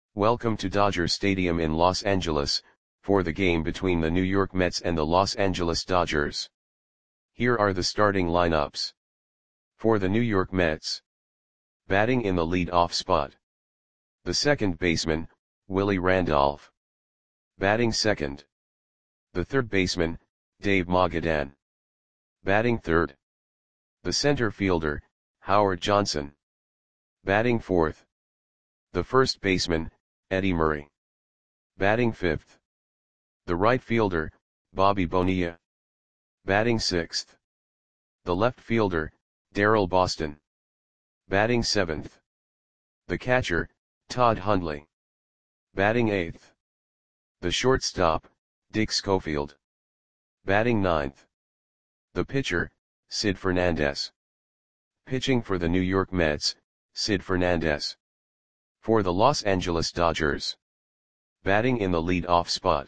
Welcome to Dodger Stadium in Los Angeles, for the game between the New York Mets and the Los Angeles Dodgers. Here are the starting lineups. For the New York Mets. Batting in the lead-off spot. The second baseman, Willie Randolph. Batting second. The third baseman, Dave Magadan. Batting third. The center fielder, Howard Johnson. Batting fourth. The first baseman, Eddie Murray. Batting fifth. The right fielder, Bobby Bonilla. Batting sixth. The left fielder, Daryl Boston. Batting seventh. The catcher, Todd Hundley. Batting eighth. The shortstop, Dick Schofield. Batting ninth. The pitcher, Sid Fernandez. Pitching for the New York Mets, Sid Fernandez. For the Los Angeles Dodgers. Batting in the lead-off spot.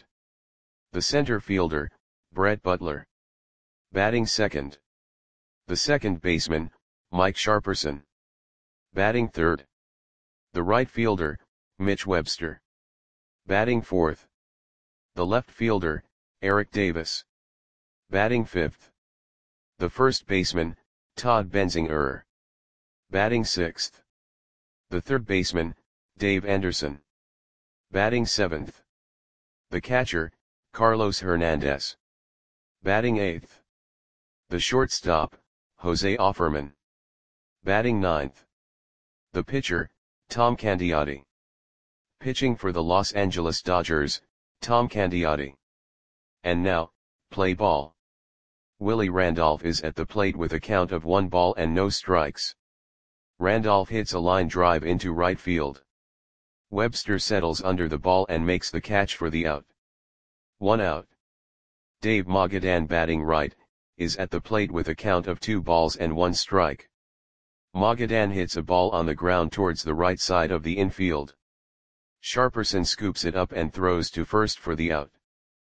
The center fielder, Brett Butler. Batting second. The second baseman, Mike Sharperson. Batting third. The right fielder, Mitch Webster. Batting fourth. The left fielder, Eric Davis. Batting fifth. The first baseman, Todd Benzinger. Batting sixth. The third baseman, Dave Anderson. Batting seventh. The catcher, Carlos Hernandez. Batting eighth. The shortstop, Jose Offerman. Batting ninth. The pitcher, Tom Candiotti. Pitching for the Los Angeles Dodgers, Tom Candiotti. And now, play ball. Willie Randolph is at the plate with a count of 1 ball and no strikes. Randolph hits a line drive into right field. Webster settles under the ball and makes the catch for the out. 1 out. Dave Magadan, batting right, is at the plate with a count of 2 balls and 1 strike. Magadan hits a ball on the ground towards the right side of the infield. Sharperson scoops it up and throws to first for the out.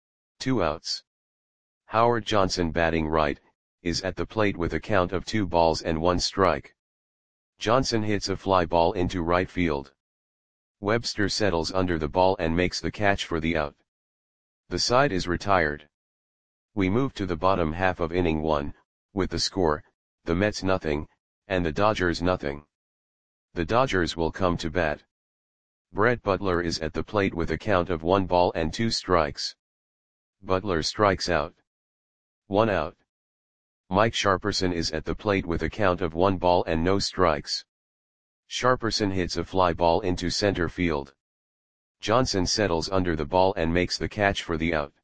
2 outs. Howard Johnson, batting right, is at the plate with a count of 2 balls and 1 strike. Johnson hits a fly ball into right field. Webster settles under the ball and makes the catch for the out. The side is retired. We move to the bottom half of inning 1, with the score, the Mets nothing, and the Dodgers nothing. The Dodgers will come to bat. Brett Butler is at the plate with a count of 1 ball and 2 strikes. Butler strikes out. 1 out. Mike Sharperson is at the plate with a count of 1 ball and no strikes. Sharperson hits a fly ball into center field. Johnson settles under the ball and makes the catch for the out.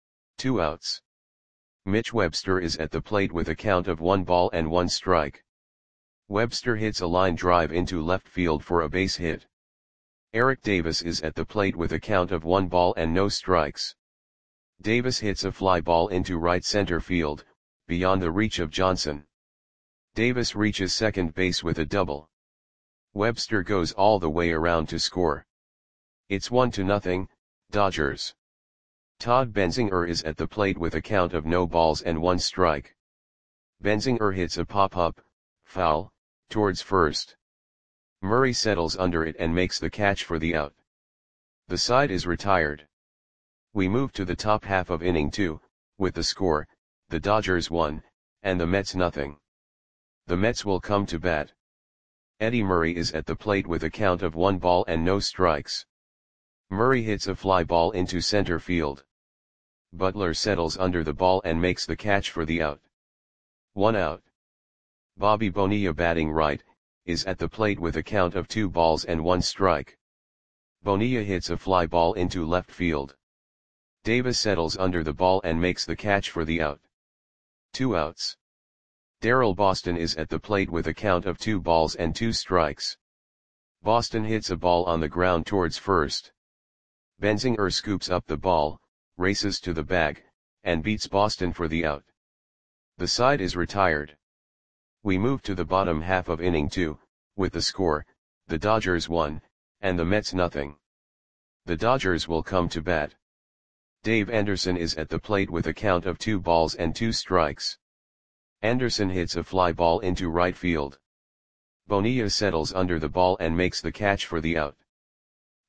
2 outs. Mitch Webster is at the plate with a count of 1 ball and 1 strike. Webster hits a line drive into left field for a base hit. Eric Davis is at the plate with a count of 1 ball and no strikes. Davis hits a fly ball into right center field, beyond the reach of Johnson. Davis reaches second base with a double. Webster goes all the way around to score. It's 1-0, Dodgers. Todd Benzinger is at the plate with a count of no balls and 1 strike. Benzinger hits a pop-up, foul, towards first. Murray settles under it and makes the catch for the out. The side is retired. We move to the top half of inning 2, with the score, the Dodgers 1, and the Mets nothing. The Mets will come to bat. Eddie Murray is at the plate with a count of 1 ball and no strikes. Murray hits a fly ball into center field. Butler settles under the ball and makes the catch for the out. 1 out. Bobby Bonilla, batting right, is at the plate with a count of 2 balls and 1 strike. Bonilla hits a fly ball into left field. Davis settles under the ball and makes the catch for the out. 2 outs. Daryl Boston is at the plate with a count of 2 balls and 2 strikes. Boston hits a ball on the ground towards first. Benzinger scoops up the ball, races to the bag, and beats Boston for the out. The side is retired. We move to the bottom half of inning 2, with the score, the Dodgers 1, and the Mets nothing. The Dodgers will come to bat. Dave Anderson is at the plate with a count of 2 balls and 2 strikes. Anderson hits a fly ball into right field. Bonilla settles under the ball and makes the catch for the out.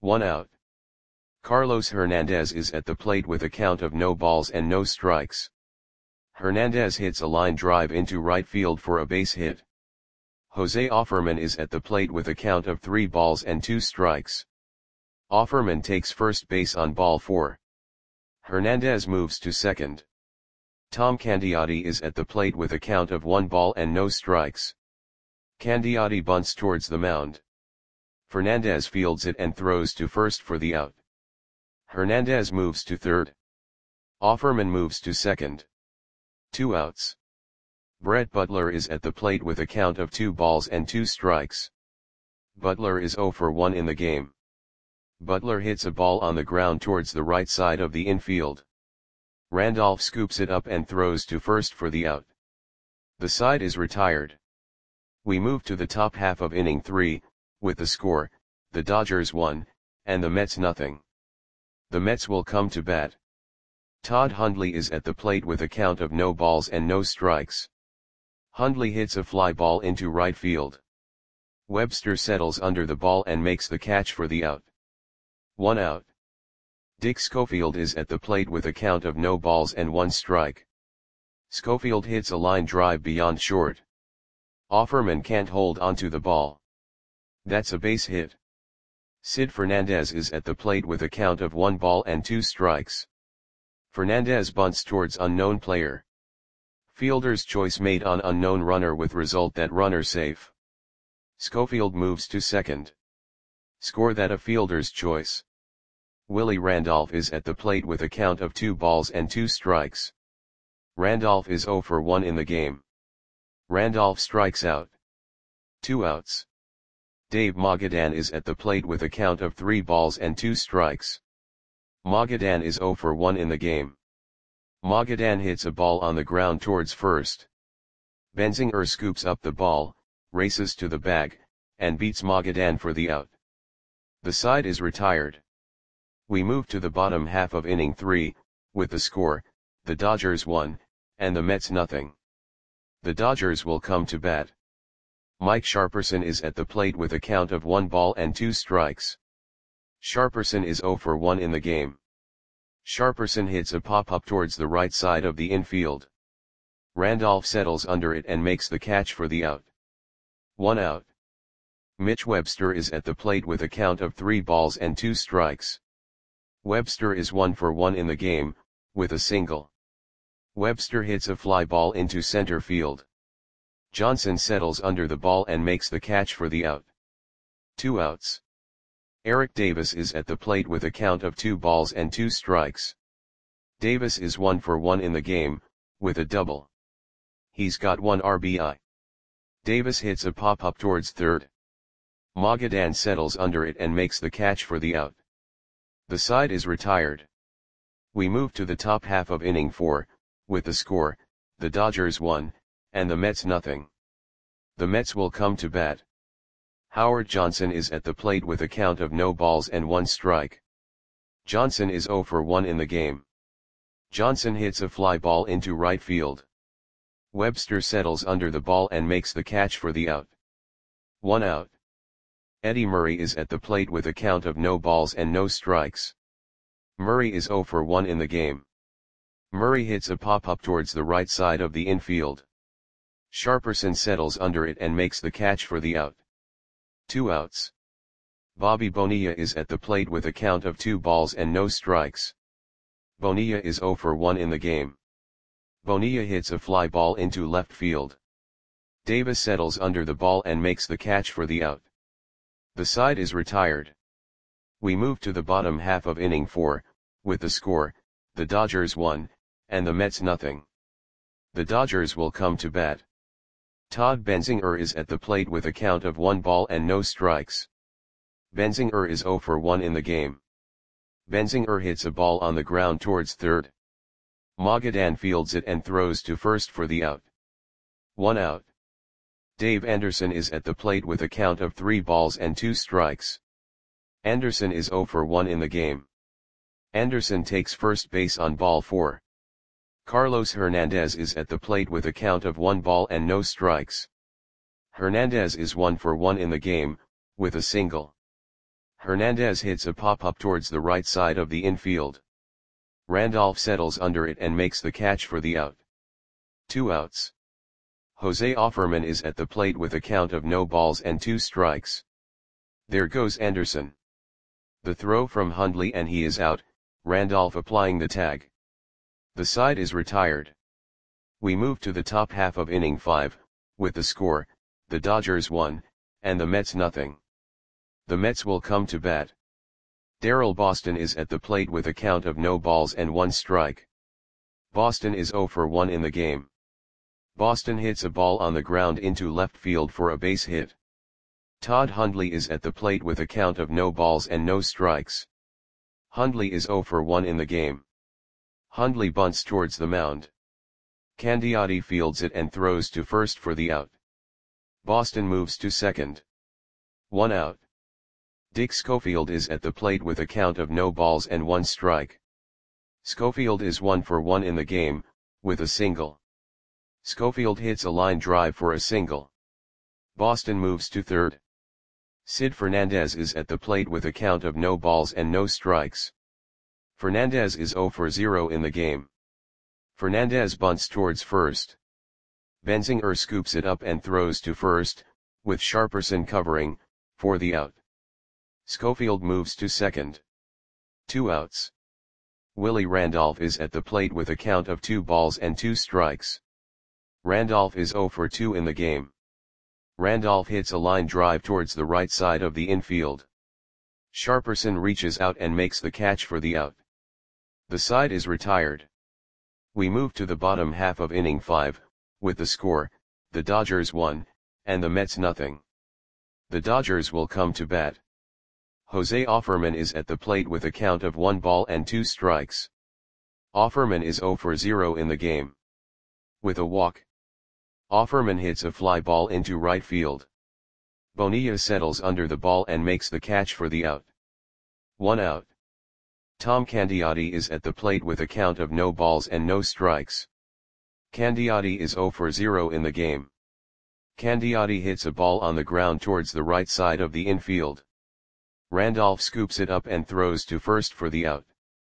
1 out. Carlos Hernandez is at the plate with a count of no balls and no strikes. Hernandez hits a line drive into right field for a base hit. Jose Offerman is at the plate with a count of 3 balls and 2 strikes. Offerman takes first base on ball 4. Hernandez moves to second. Tom Candiotti is at the plate with a count of 1 ball and no strikes. Candiotti bunts towards the mound. Fernandez fields it and throws to first for the out. Hernandez moves to third. Offerman moves to second. 2 outs. Brett Butler is at the plate with a count of 2 balls and 2 strikes. Butler is 0 for 1 in the game. Butler hits a ball on the ground towards the right side of the infield. Randolph scoops it up and throws to first for the out. The side is retired. We move to the top half of inning 3, with the score, the Dodgers 1, and the Mets nothing. The Mets will come to bat. Todd Hundley is at the plate with a count of no balls and no strikes. Hundley hits a fly ball into right field. Webster settles under the ball and makes the catch for the out. 1 out. Dick Schofield is at the plate with a count of no balls and 1 strike. Schofield hits a line drive beyond short. Offerman can't hold onto the ball. That's a base hit. Sid Fernandez is at the plate with a count of 1 ball and 2 strikes. Fernandez bunts towards unknown player. Fielder's choice made on unknown runner with result that runner safe. Schofield moves to second. Score that a fielder's choice. Willie Randolph is at the plate with a count of 2 balls and 2 strikes. Randolph is 0 for 1 in the game. Randolph strikes out. 2 outs. Dave Magadan is at the plate with a count of 3 balls and 2 strikes. Magadan is 0 for 1 in the game. Magadan hits a ball on the ground towards first. Benzinger scoops up the ball, races to the bag, and beats Magadan for the out. The side is retired. We move to the bottom half of inning 3, with the score, the Dodgers 1, and the Mets nothing. The Dodgers will come to bat. Mike Sharperson is at the plate with a count of 1 ball and 2 strikes. Sharperson is 0 for 1 in the game. Sharperson hits a pop-up towards the right side of the infield. Randolph settles under it and makes the catch for the out. 1 out. Mitch Webster is at the plate with a count of 3 balls and 2 strikes. Webster is 1 for 1 in the game, with a single. Webster hits a fly ball into center field. Johnson settles under the ball and makes the catch for the out. 2 outs. Eric Davis is at the plate with a count of 2 balls and 2 strikes. Davis is 1 for 1 in the game, with a double. He's got 1 RBI. Davis hits a pop-up towards third. Magadan settles under it and makes the catch for the out. The side is retired. We move to the top half of inning 4, with the score, the Dodgers 1, and the Mets nothing. The Mets will come to bat. Howard Johnson is at the plate with a count of no balls and 1 strike. Johnson is 0 for 1 in the game. Johnson hits a fly ball into right field. Webster settles under the ball and makes the catch for the out. 1 out. Eddie Murray is at the plate with a count of no balls and no strikes. Murray is 0 for 1 in the game. Murray hits a pop-up towards the right side of the infield. Sharperson settles under it and makes the catch for the out. 2 outs. Bobby Bonilla is at the plate with a count of 2 balls and no strikes. Bonilla is 0 for 1 in the game. Bonilla hits a fly ball into left field. Davis settles under the ball and makes the catch for the out. The side is retired. We move to the bottom half of inning 4, with the score, the Dodgers 1, and the Mets nothing. The Dodgers will come to bat. Todd Benzinger is at the plate with a count of 1 ball and no strikes. Benzinger is 0 for 1 in the game. Benzinger hits a ball on the ground towards third. Magadan fields it and throws to first for the out. 1 out. Dave Anderson is at the plate with a count of 3 balls and 2 strikes. Anderson is 0 for 1 in the game. Anderson takes first base on ball 4. Carlos Hernandez is at the plate with a count of 1 ball and no strikes. Hernandez is 1 for 1 in the game, with a single. Hernandez hits a pop-up towards the right side of the infield. Randolph settles under it and makes the catch for the out. 2 outs. Jose Offerman is at the plate with a count of no balls and 2 strikes. There goes Anderson. The throw from Hundley and he is out, Randolph applying the tag. The side is retired. We move to the top half of inning 5, with the score, the Dodgers 1, and the Mets nothing. The Mets will come to bat. Darrell Boston is at the plate with a count of no balls and 1 strike. Boston is 0 for 1 in the game. Boston hits a ball on the ground into left field for a base hit. Todd Hundley is at the plate with a count of no balls and no strikes. Hundley is 0 for 1 in the game. Hundley bunts towards the mound. Candiotti fields it and throws to first for the out. Boston moves to second. 1 out. Dick Schofield is at the plate with a count of no balls and 1 strike. Schofield is 1 for 1 in the game, with a single. Schofield hits a line drive for a single. Boston moves to third. Sid Fernandez is at the plate with a count of no balls and no strikes. Fernandez is 0 for 0 in the game. Fernandez bunts towards first. Benzinger scoops it up and throws to first, with Sharperson covering, for the out. Schofield moves to second. 2 outs. Willie Randolph is at the plate with a count of 2 balls and 2 strikes. Randolph is 0 for 2 in the game. Randolph hits a line drive towards the right side of the infield. Sharperson reaches out and makes the catch for the out. The side is retired. We move to the bottom half of inning 5, with the score, the Dodgers 1, and the Mets nothing. The Dodgers will come to bat. Jose Offerman is at the plate with a count of 1 ball and 2 strikes. Offerman is 0 for 0 in the game. With a walk, Offerman hits a fly ball into right field. Bonilla settles under the ball and makes the catch for the out. 1 out. Tom Candiotti is at the plate with a count of no balls and no strikes. Candiotti is 0 for 0 in the game. Candiotti hits a ball on the ground towards the right side of the infield. Randolph scoops it up and throws to first for the out.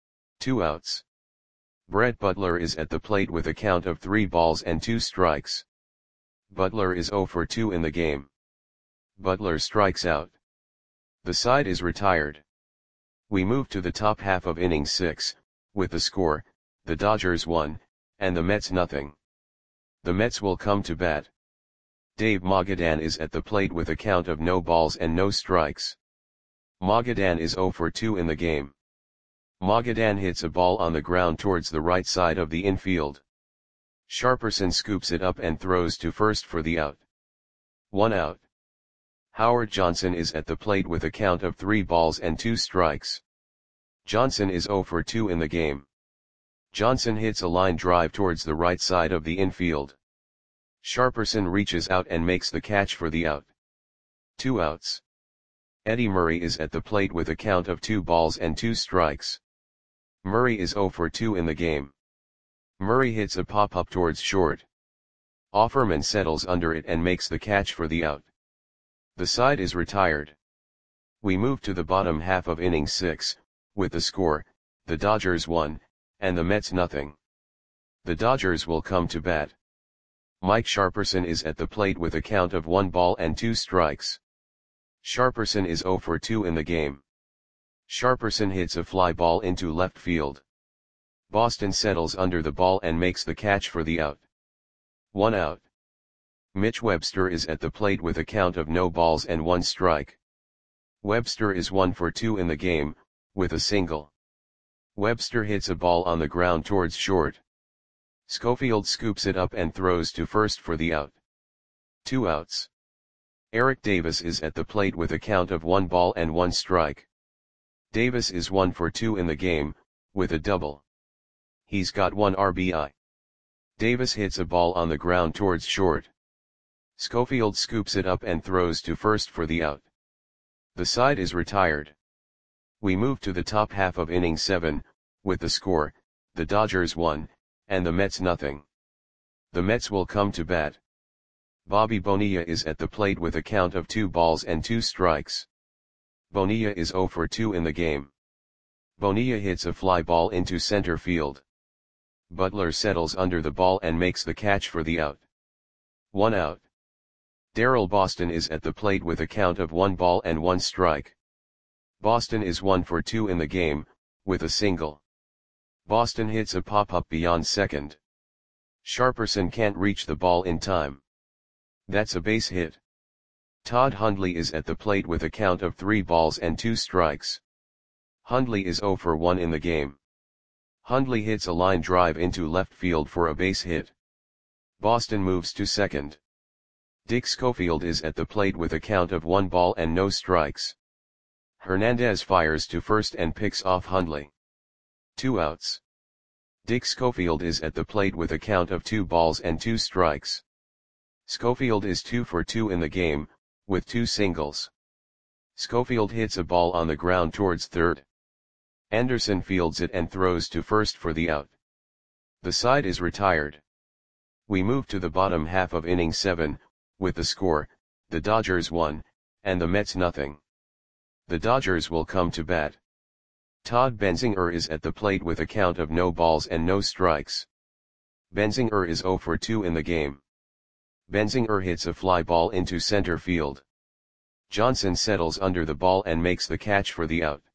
2 outs. Brett Butler is at the plate with a count of 3 balls and 2 strikes. Butler is 0 for 2 in the game. Butler strikes out. The side is retired. We move to the top half of inning 6, with the score, the Dodgers 1, and the Mets nothing. The Mets will come to bat. Dave Magadan is at the plate with a count of no balls and no strikes. Magadan is 0 for 2 in the game. Magadan hits a ball on the ground towards the right side of the infield. Sharperson scoops it up and throws to first for the out. 1 out. Howard Johnson is at the plate with a count of 3 balls and 2 strikes. Johnson is 0 for 2 in the game. Johnson hits a line drive towards the right side of the infield. Sharperson reaches out and makes the catch for the out. 2 outs. Eddie Murray is at the plate with a count of 2 balls and 2 strikes. Murray is 0 for 2 in the game. Murray hits a pop-up towards short. Offerman settles under it and makes the catch for the out. The side is retired. We move to the bottom half of inning 6, with the score, the Dodgers 1, and the Mets nothing. The Dodgers will come to bat. Mike Sharperson is at the plate with a count of 1 ball and 2 strikes. Sharperson is 0 for 2 in the game. Sharperson hits a fly ball into left field. Boston settles under the ball and makes the catch for the out. 1 out. Mitch Webster is at the plate with a count of no balls and 1 strike. Webster is 1 for 2 in the game, with a single. Webster hits a ball on the ground towards short. Schofield scoops it up and throws to first for the out. 2 outs. Eric Davis is at the plate with a count of 1 ball and 1 strike. Davis is 1 for 2 in the game, with a double. He's got 1 RBI. Davis hits a ball on the ground towards short. Schofield scoops it up and throws to first for the out. The side is retired. We move to the top half of inning 7, with the score, the Dodgers 1, and the Mets nothing. The Mets will come to bat. Bobby Bonilla is at the plate with a count of 2 balls and 2 strikes. Bonilla is 0 for 2 in the game. Bonilla hits a fly ball into center field. Butler settles under the ball and makes the catch for the out. 1 out. Darrell Boston is at the plate with a count of 1 ball and 1 strike. Boston is 1 for 2 in the game, with a single. Boston hits a pop-up beyond second. Sharperson can't reach the ball in time. That's a base hit. Todd Hundley is at the plate with a count of 3 balls and 2 strikes. Hundley is 0 for 1 in the game. Hundley hits a line drive into left field for a base hit. Boston moves to second. Dick Schofield is at the plate with a count of 1 ball and no strikes. Hernandez fires to first and picks off Hundley. 2 outs. Dick Schofield is at the plate with a count of 2 balls and 2 strikes. Schofield is 2 for 2 in the game, with 2 singles. Schofield hits a ball on the ground towards third. Anderson fields it and throws to first for the out. The side is retired. We move to the bottom half of inning 7, with the score, the Dodgers 1, and the Mets nothing. The Dodgers will come to bat. Todd Benzinger is at the plate with a count of no balls and no strikes. Benzinger is 0 for 2 in the game. Benzinger hits a fly ball into center field. Johnson settles under the ball and makes the catch for the out.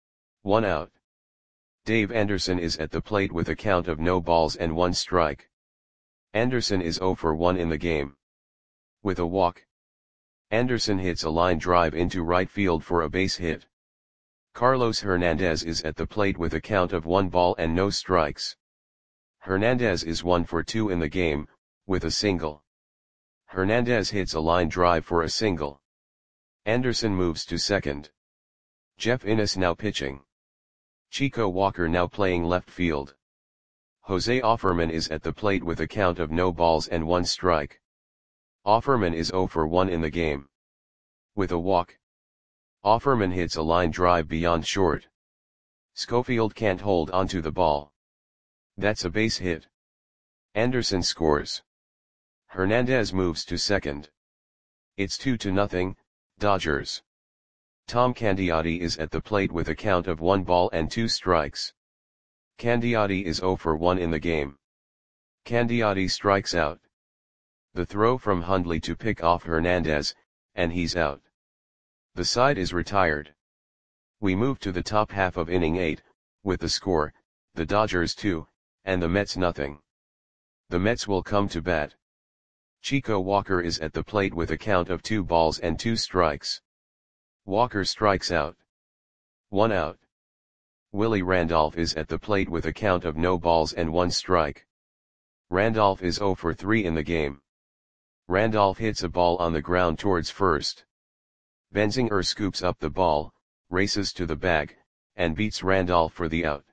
1 out. Dave Anderson is at the plate with a count of no balls and 1 strike. Anderson is 0 for 1 in the game. With a walk. Anderson hits a line drive into right field for a base hit. Carlos Hernandez is at the plate with a count of 1 ball and no strikes. Hernandez is 1 for 2 in the game, with a single. Hernandez hits a line drive for a single. Anderson moves to second. Jeff Innes now pitching. Chico Walker now playing left field. Jose Offerman is at the plate with a count of no balls and 1 strike. Offerman is 0 for 1 in the game. With a walk. Offerman hits a line drive beyond short. Schofield can't hold onto the ball. That's a base hit. Anderson scores. Hernandez moves to second. It's 2-0, Dodgers. Tom Candiotti is at the plate with a count of 1 ball and 2 strikes. Candiotti is 0 for 1 in the game. Candiotti strikes out. The throw from Hundley to pick off Hernandez, and he's out. The side is retired. We move to the top half of inning 8, with the score, the Dodgers 2, and the Mets nothing. The Mets will come to bat. Chico Walker is at the plate with a count of 2 balls and 2 strikes. Walker strikes out. 1 out. Willie Randolph is at the plate with a count of no balls and 1 strike. Randolph is 0 for 3 in the game. Randolph hits a ball on the ground towards first. Benzinger scoops up the ball, races to the bag, and beats Randolph for the out.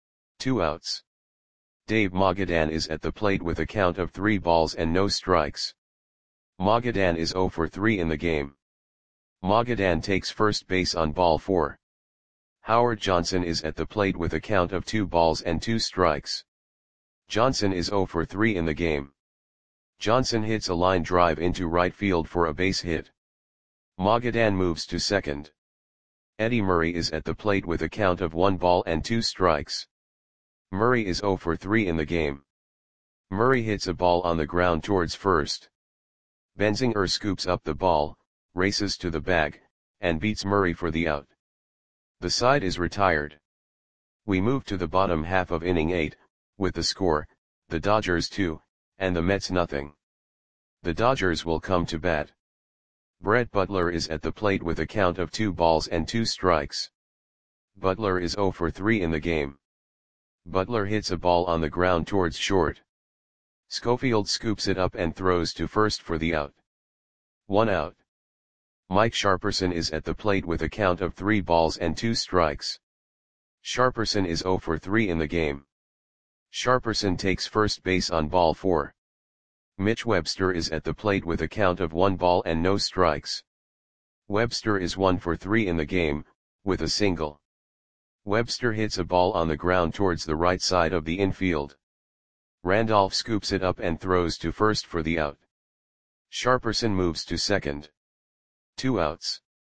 2 outs. Dave Magadan is at the plate with a count of 3 balls and no strikes. Magadan is 0 for 3 in the game. Magadan takes first base on ball 4. Howard Johnson is at the plate with a count of 2 balls and 2 strikes. Johnson is 0 for 3 in the game. Johnson hits a line drive into right field for a base hit. Magadan moves to second. Eddie Murray is at the plate with a count of 1 ball and 2 strikes. Murray is 0 for 3 in the game. Murray hits a ball on the ground towards first. Benzinger scoops up the ball, races to the bag, and beats Murray for the out. The side is retired. We move to the bottom half of inning 8, with the score, the Dodgers 2, and the Mets nothing. The Dodgers will come to bat. Brett Butler is at the plate with a count of 2 balls and 2 strikes. Butler is 0 for 3 in the game. Butler hits a ball on the ground towards short. Schofield scoops it up and throws to first for the out. 1 out. Mike Sharperson is at the plate with a count of 3 balls and 2 strikes. Sharperson is 0 for 3 in the game. Sharperson takes first base on ball 4. Mitch Webster is at the plate with a count of 1 ball and no strikes. Webster is 1 for 3 in the game, with a single. Webster hits a ball on the ground towards the right side of the infield. Randolph scoops it up and throws to first for the out. Sharperson moves to second. 2 outs.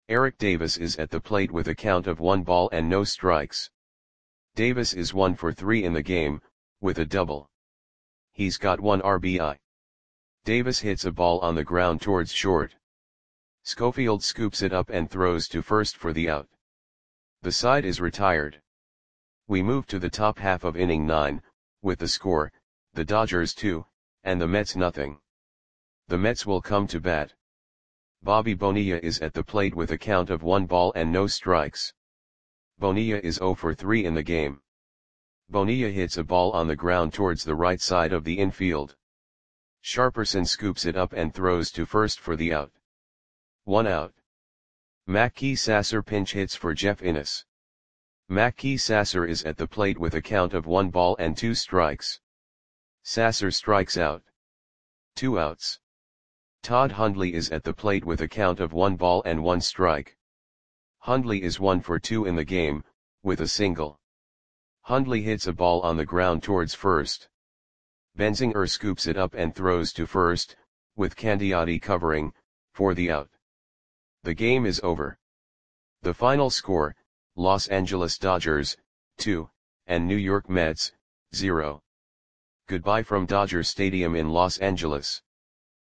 Eric Davis is at the plate with a count of 1 ball and no strikes. Davis is 1 for 3 in the game, with a double. He's got 1 RBI. Davis hits a ball on the ground towards short. Schofield scoops it up and throws to first for the out. The side is retired. We move to the top half of inning 9, with the score, the Dodgers 2, and the Mets nothing. The Mets will come to bat. Bobby Bonilla is at the plate with a count of 1 ball and no strikes. Bonilla is 0 for 3 in the game. Bonilla hits a ball on the ground towards the right side of the infield. Sharperson scoops it up and throws to first for the out. 1 out. Mackey Sasser pinch hits for Jeff Innes. Mackey Sasser is at the plate with a count of 1 ball and 2 strikes. Sasser strikes out. 2 outs. Todd Hundley is at the plate with a count of 1 ball and 1 strike. Hundley is 1 for 2 in the game, with a single. Hundley hits a ball on the ground towards first. Benzinger scoops it up and throws to first, with Candiotti covering, for the out. The game is over. The final score, Los Angeles Dodgers, 2, and New York Mets, 0. Goodbye from Dodger Stadium in Los Angeles.